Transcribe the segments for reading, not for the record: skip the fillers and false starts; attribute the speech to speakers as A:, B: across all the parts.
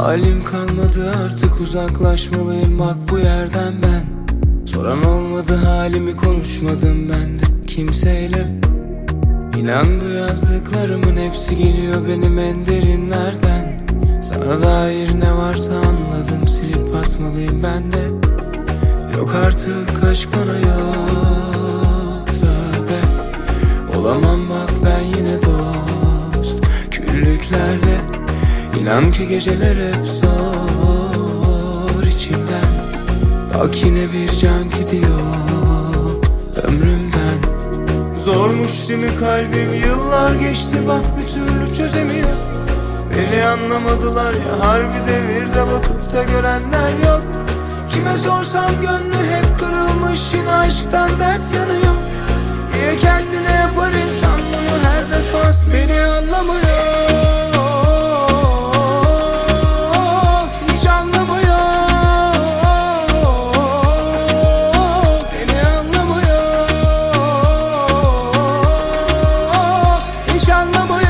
A: Halim kalmadı artık, uzaklaşmalıyım bak bu yerden ben. Soran olmadı halimi, konuşmadım ben de kimseyle. İnan bu yazdıklarımın hepsi geliyor benim en derinlerden. Sana dair ne varsa anladım, silip atmalıyım ben de. Yok artık aşk bana yok tövbe. Olamam bak ben yine dost küllüklerle. İnan ki geceler hep zor içimden. Bak yine bir can gidiyor ömrümden. Zormuş değil mi kalbim, yıllar geçti bak bir türlü çözemiyor. Beni anlamadılar ya, harbi devirde bakıp da görenler yok. Kime sorsam gönlü hep kırılmış, yine aşktan dert yanıyor. Niye kendine yapar insan bunu her defasında? Beni anlamıyor, hiç anlamıyor. Beni anlamıyor, hiç anlamıyor.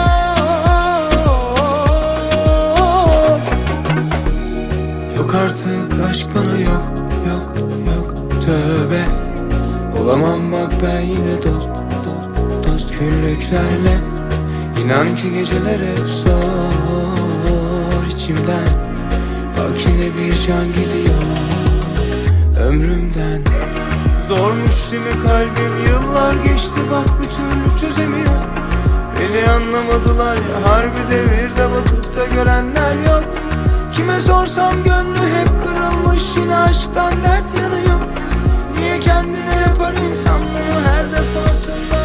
A: Yok artık aşk bana yok, yok, yok tövbe. Olamam bak ben yine dost küllüklerle. İnan ki geceler hep zor içimden. Bak yine bir can gidiyor ömrümden. Zormuş değil mi kalbim, yıllar geçti bak bir türlü çözemiyor. Beni anlamadılar ya, harbi devirde bakıp da görenler yok. Kime sorsam gönlü hep kırılmış, yine aşktan dert yanıyor. Niye kendine yapar insan bunu her defasında?